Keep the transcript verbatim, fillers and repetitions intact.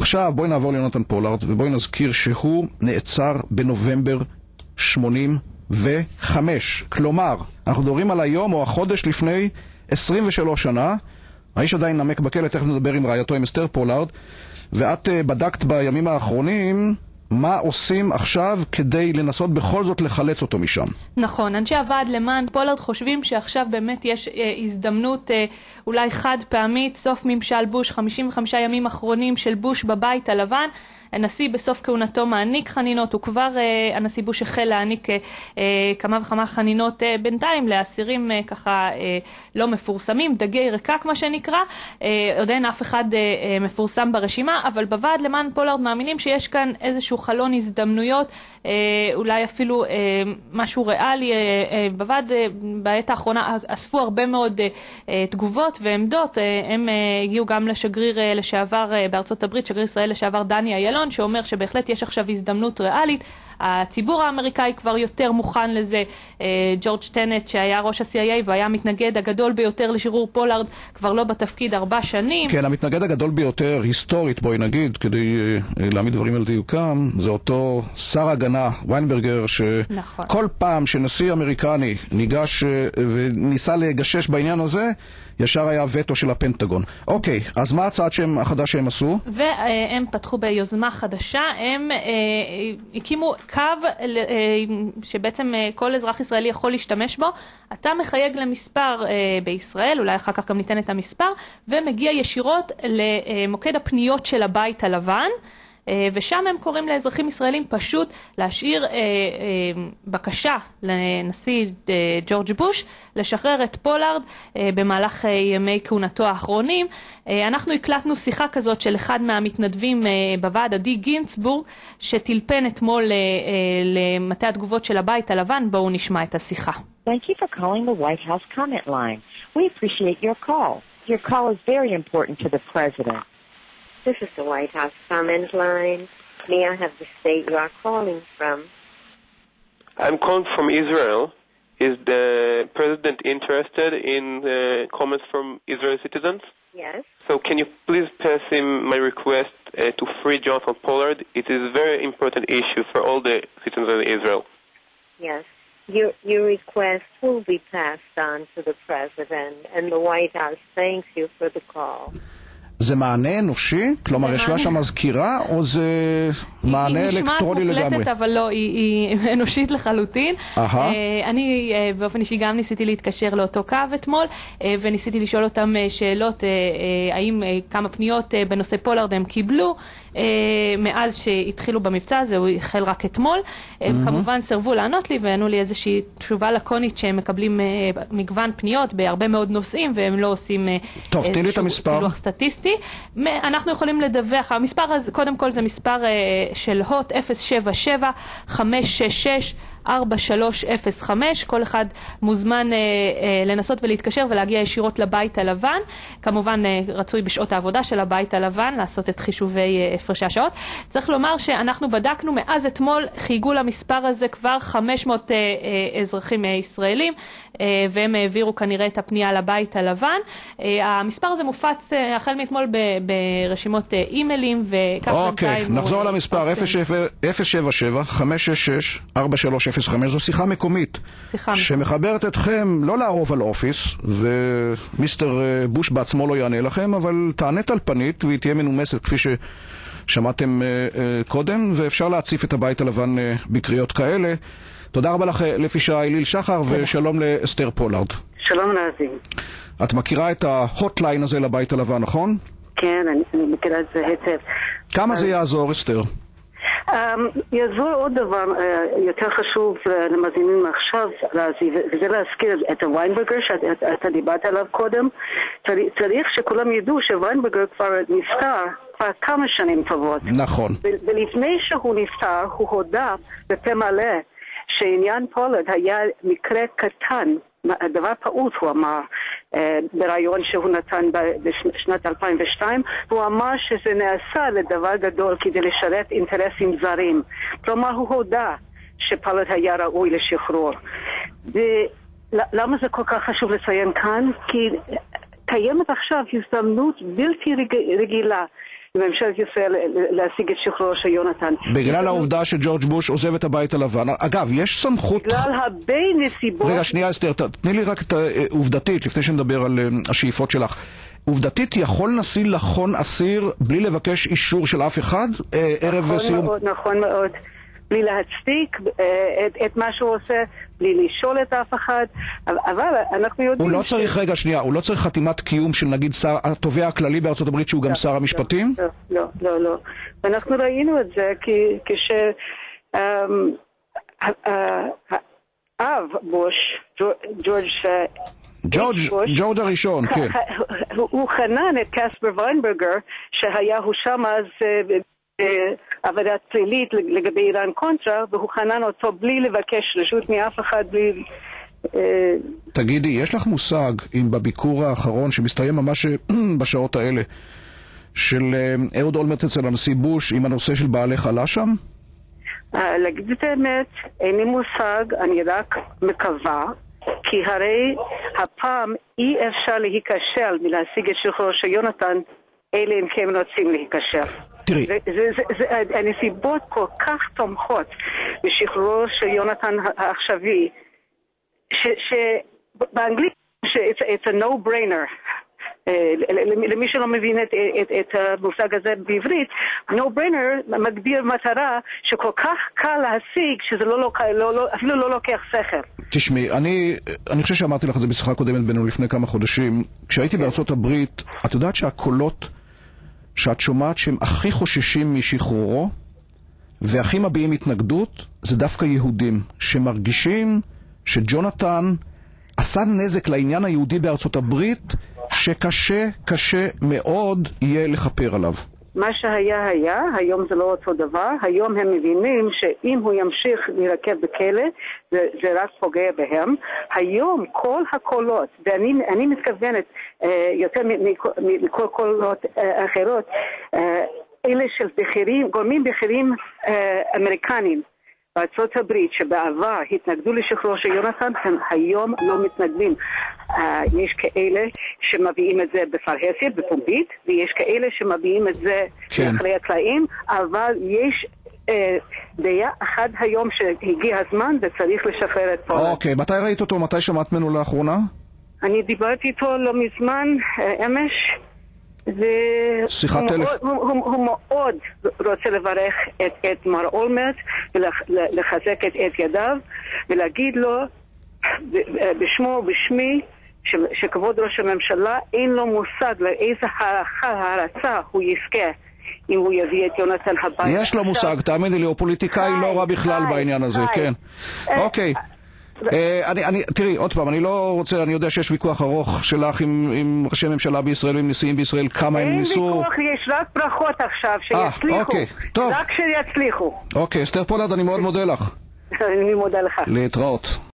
עכשיו בואי נעבור ליונתן פולארד ובואי נזכיר שהוא נעצר בנובמבר שמונים וחמש. כלומר, אנחנו מדברים על היום או החודש לפני עשרים ושלוש שנה. האיש עדיין נמק בכלא, תכף נדבר עם רעייתו, עם אסתר פולארד. ואת בדקת בימים האחרונים מה עושים עכשיו כדי לנסות בכל זאת לחלץ אותו משם. נכון, אנשי הוועד למען פולארד חושבים שעכשיו באמת יש אה, הזדמנות אה, אולי חד פעמית, סוף ממשל בוש, חמישים וחמישה ימים אחרונים של בוש בבית הלבן. הנשיא בסוף כהונתו מעניק חנינות, וכבר אה, הנשיא בוש החל להעניק אה, אה, כמה וכמה חנינות אה, בינתיים לאסירים אה, ככה אה, לא מפורסמים, דגי רקק מה שנקרא, אה, עוד אין אף אחד אה, אה, מפורסם ברשימה, אבל בוועד למען פולארד מאמינים שיש כאן איזשהו חלון הזדמנויות, אה, אולי אפילו אה, משהו ריאלי. אה, אה, בוועד אה, בעת האחרונה אספו הרבה מאוד אה, אה, תגובות ועמדות, אה, הם אה, הגיעו גם לשגריר אה, לשעבר אה, בארצות הברית, שגריר ישראל לשעבר דני איילון, שאומר שבהחלט יש עכשיו הזדמנות ריאלית. הציבור האמריקאי כבר יותר מוכן לזה. ג'ורג' טנט שהיה ראש ה-סי איי איי והיה המתנגד הגדול ביותר לשחרור פולארד כבר לא בתפקיד ארבע שנים. כן, המתנגד הגדול ביותר היסטורית, בואי נגיד, כדי להעמיד דברים על דיוקם, זה אותו שר הגנה ויינברגר, שכל נכון. פעם שנשיא אמריקני ניגש וניסה לגשש בעניין הזה, ישר היה וטו של הפנטגון. אוקיי, אז מה הצעד שהם, החדש שהם עשו? והם פתחו ביוזמה חדשה, הם אה, הקימו קו אה, שבעצם אה, כל אזרח ישראלי יכול להשתמש בו. אתה מחייג למספר אה, בישראל, אולי אחר כך גם ניתן את המספר, ומגיע ישירות למוקד הפניות של הבית הלבן, ושם הם קוראים לאזרחים ישראלים פשוט להשאיר אה, אה, בקשה לנשיא אה, ג'ורג' בוש לשחרר את פולארד אה, במהלך אה, ימי כהונתו האחרונים. אה, אנחנו הקלטנו שיחה כזאת של אחד מהמתנדבים אה, בוועד, עדי גינצבורג, שטלפן אתמול אה, אה, למטה התגובות של הבית הלבן. בואו נשמע את השיחה. Thank you for calling the White House comment line. We appreciate your call. Your call is very important to the President. This is the White House comment line. May I have the state you are calling from? I'm calling from Israel. Is the President interested in uh, comments from Israeli citizens? Yes. So can you please pass him my request uh, to free Jonathan Pollard? It is a very important issue for all the citizens of Israel. Yes. Your, your request will be passed on to the President, and the White House thanks you for the call. זה מענה אנושי? כלומר, יש לה שם מזכירה, או זה מענה אלקטרוני לגמרי? היא נשמעת מוקלטת, אבל לא, היא אנושית לחלוטין. אני באופן אישי גם ניסיתי להתקשר לאותו קו אתמול, וניסיתי לשאול אותם שאלות, האם כמה פניות בנושא פולארד הם קיבלו, מאז שהתחילו במבצע הזה, הוא החל רק אתמול. הם כמובן סרבו לענות לי, וענו לי איזושהי תשובה לקונית שהם מקבלים מגוון פניות בהרבה מאוד נושאים, והם לא עושים פילוח סטטיסטי. אנחנו יכולים לדווח, המספר הזה, קודם כל זה מספר של הוט אפס שבע שבע חמש שש שש ארבע שלוש אפס חמש. כל אחד מוזמן אה, אה, לנסות ולהתקשר ולהגיע ישירות לבית הלבן. כמובן אה, רצוי בשעות העבודה של הבית הלבן לעשות את חישובי אה, הפרשי השעות. צריך לומר שאנחנו בדקנו מאז אתמול, חייגו למספר הזה כבר חמש מאות אה, אה, אזרחים אה, ישראלים, אה, והם העבירו כנראה את הפנייה לבית הלבן. אה, המספר הזה מופץ אה, החל מאתמול ב, ברשימות אה, אימיילים וכך. אוקיי, נחזור על המספר אפס שבע שבע חמש שש שש ארבע שלוש אפס חמש. זו שיחה מקומית שמחברת אתכם לא לערוב על אופיס, ומיסטר בוש בעצמו לא יענה לכם, אבל תענה טלפנית והיא תהיה מנומסת כפי ששמעתם קודם, ואפשר להציף את הבית הלבן בקריאות כאלה. תודה רבה לך לפישה איליל שחר, ושלום לאסתר פולארד. שלום נאזים. את מכירה את ההוטליין הזה לבית הלבן, נכון? כן, אני מכירה את זה היטב. כמה זה יעזור, אסתר? יעזור עוד דבר יותר חשוב למאזינים עכשיו, וזה להזכיר את הוויינברגר שאתה דיברת עליו קודם. צריך שכולם ידעו שוויינברגר כבר נפטר כבר כמה שנים טובות. נכון. ולפני שהוא נפטר הוא הודע בפה מלא שעניין פולארד היה מקרה קטן, דבר פעוט הוא אמר ברעיון שהוא נתן בשנת אלפיים ושתיים, הוא אמר שזה נעשה לדבר גדול כדי לשרת אינטרסים זרים. כלומר הוא הודע שפולארד היה ראוי לשחרור. למה זה כל כך חשוב לציין כאן? כי קיימת עכשיו הזדמנות בלתי רגילה לממשלת ישראל להשיג את שחרורו של יונתן. בגלל העובדה שג'ורג' בוש עוזב את הבית הלבן. אגב, יש סמכות... בגלל הרבה נסיבות... רגע, שנייה אסתר, תני לי רק את העובדתית, לפני שנדבר על השאיפות שלך. עובדתית, יכול נשיא לחון אסיר בלי לבקש אישור של אף אחד? ערב סיום... נכון מאוד, נכון מאוד. בלי להצדיק את, את מה שהוא עושה, בלי לשאול את אף אחד, אבל אנחנו יודעים... הוא לא צריך, ש... רגע, שנייה, הוא לא צריך חתימת קיום של נגיד שר, התובע הכללי בארצות הברית שהוא גם לא, שר המשפטים? לא, לא, לא, לא. ואנחנו ראינו את זה כש... האב בוש, ג'ורג' ג'ורג' ג'ורג' הראשון, כן. הוא חנן את קספר ויינברגר, שהיה הוא שם אז... עבודת פלילית לגבי איראן קונטרה, והוא חנן אותו בלי לבקש רשות מאף אחד, בלי... תגידי, יש לך מושג אם בביקור האחרון שמסתיים ממש בשעות האלה של אהוד אולמרט אצל הנשיא בוש עם הנושא של בעלי חלה שם? להגיד את האמת, אין לי מושג, אני רק מקווה, כי הרי הפעם אי אפשר להיקשר מלהשיג את שחרורו של יונתן, אלה אם כן רוצים להיקשר. תראי. זה, זה, זה, זה, הנסיבות כל כך תומכות בשחרורו של יונתן העכשווי, שבאנגלית it's, it's a no-brainer. למי שלא מבין את, את, את המושג הזה בעברית, no-brainer מגדיר מטרה שכל כך קל להשיג שזה לא, לא, לא, אפילו לא לוקח שכל. תשמעי, אני, אני חושב שאמרתי לך את זה בשיחה קודמת בינינו לפני כמה חודשים. כשהייתי בארצות הברית, את יודעת שהקולות שאת שומעת שהם הכי חוששים משחרורו והכי מביעים התנגדות, זה דווקא יהודים שמרגישים שג'ונתן עשה נזק לעניין היהודי בארצות הברית שקשה, קשה מאוד יהיה לחפר עליו. מה שהיה היה, היום זה לא אותו דבר. היום הם מבינים שאם הוא ימשיך להירקב בכלא, זה, זה רק פוגע בהם. היום כל הקולות, ואני אני מתכוונת אה, יותר מכל קולות אה, אחרות, אה, אלה של בכירים, גורמים בכירים אה, אמריקנים בארצות הברית שבעבר התנגדו לשחרור של יונתן, הם היום לא מתנגדים. Uh, יש כאלה שמביאים את זה בפרהסיה, בפומבית, ויש כאלה שמביאים את זה כן. אחרי הקלעים, אבל יש uh, דעה אחת היום שהגיע הזמן וצריך לשחרר את פולארד. אוקיי, מתי ראית אותו? מתי שמעת ממנו לאחרונה? אני דיברתי איתו לא מזמן, uh, אמש, שיחת טלפון. הוא, הוא, הוא, הוא מאוד רוצה לברך את, את מר אולמרט ולחזק את, את ידיו ולהגיד לו בשמו ובשמי ש, שכבוד ראש הממשלה אין לו מושג לאיזה הערכה, הערצה הוא יזכה אם הוא יביא את יונתן הביתה. יש לו מושג, תאמיני לי, הוא פוליטיקאי לא רע בכלל בעניין הזה, כן. אוקיי. אני, אני, תראי, עוד פעם, אני לא רוצה, אני יודע שיש ויכוח ארוך שלך עם, עם ראשי ממשלה בישראל ועם נשיאים בישראל, כמה הם ניסו... אין ויכוח, יש רק ברכות עכשיו, שיצליחו. אוקיי, טוב. רק שיצליחו. אוקיי, אסתר פולארד, אני מאוד מודה לך. אני מודה לך. להתראות.